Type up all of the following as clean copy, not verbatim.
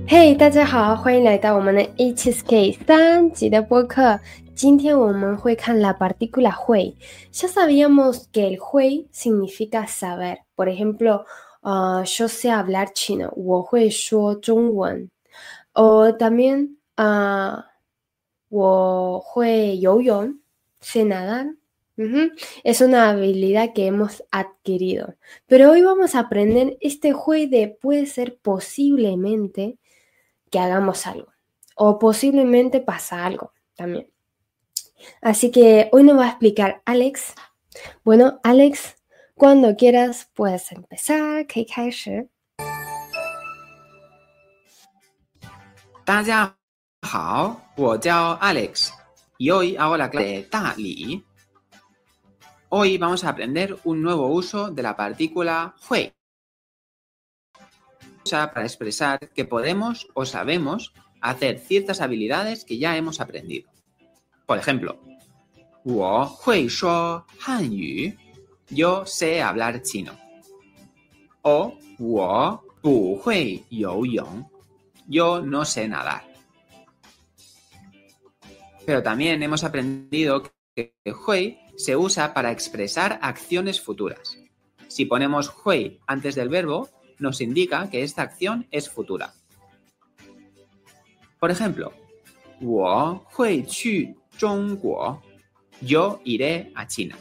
嘿，大家好，欢迎来到我们的 HSK 3集的播客。今天我们会看 la partícula 会。Ya sabíamos que el 会 significa saber. Por ejemplo, yo sé hablar chino, 我会说中文。O también, 我会游泳, sé nadar. Es una habilidad que hemos adquirido. Pero hoy vamos a aprender este 会 de puede ser posiblemente que hagamos algo o posiblemente pasa algo también. Así que hoy nos va a explicar Alex. Bueno, Alex, cuando quieras puedes empezar, 可以开始。 大家好，我叫 Alex y hoy hago la clase de 大理。Hoy vamos a aprender un nuevo uso de la partícula 会， usa para expresar que podemos o sabemos hacer ciertas habilidades que ya hemos aprendido. Por ejemplo, 我会说汉语， yo sé hablar chino. O 我不会游泳， yo no sé nadar. Pero también hemos aprendido que 会 se usa para expresar acciones futuras. Si ponemos 会 antes del verbo, nos indica que esta acción es futura. Por ejemplo, 我会去中国, yo iré a China.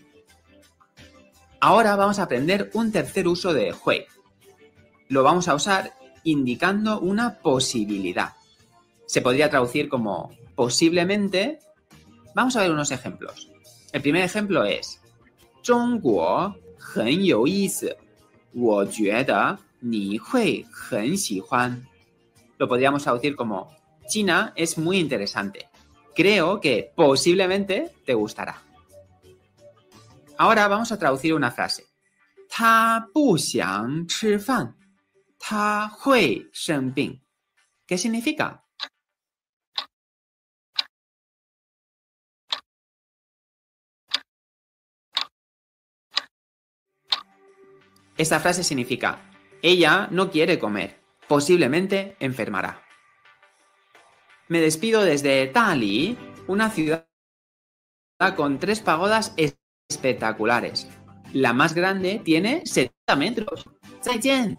Ahora vamos a aprender un tercer uso de 会. Lo vamos a usar indicando una posibilidad. Se podría traducir como posiblemente. Vamos a ver unos ejemplos. El primer ejemplo es 中国很有意思，我觉得你会很喜欢. Lo podríamos traducir como China es muy interesante. Creo que posiblemente te gustará. Ahora vamos a traducir una frase. 他不想吃饭，他会生病. ¿Qué significa? Esta frase significa, ella no quiere comer, posiblemente enfermará. Me despido desde Dali, una ciudad con 3 pagodas espectaculares. La más grande tiene 70 metros. 再见.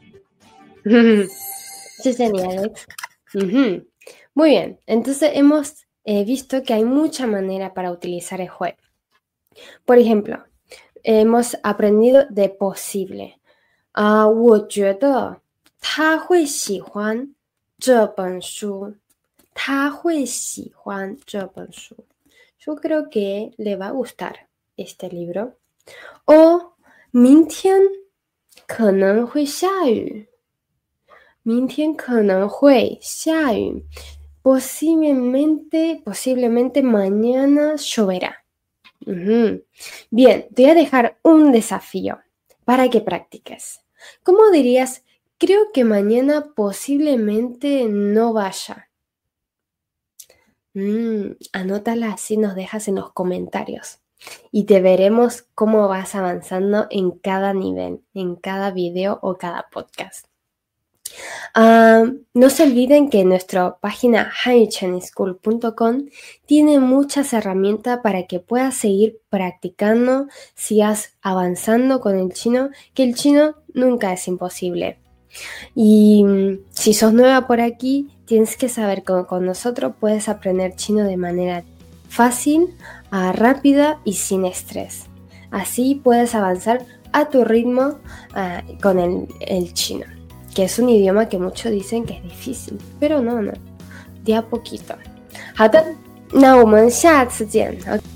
谢谢你 Alex. Muy bien, entonces hemos visto que hay mucha manera para utilizar el 会. Por ejemplo, hemos aprendido de posible. 我觉得他会喜欢这本书。他会喜欢这本书。Yo creo que le va a gustar este libro. O 明天可能会下雨。明天可能会下雨。Posiblemente mañana lloverá. Bien, te voy a dejar un desafío para que practiques. ¿Cómo dirías? Creo que mañana posiblemente no vaya. Anótala así, nos dejas en los comentarios y te veremos cómo vas avanzando en cada nivel, en cada video o cada podcast. No se olviden que nuestra página hanyu-chinese-school.com tiene muchas herramientas para que puedas seguir practicando, sigas avanzando con el chino, que el chino nunca es imposible. Y si sos nueva por aquí, tienes que saber que con nosotros puedes aprender chino de manera fácil, rápida y sin estrés. Así puedes avanzar a tu ritmo con el chino, que es un idioma que muchos dicen que es difícil, pero no, de a poquito. 好的，那我们下次见。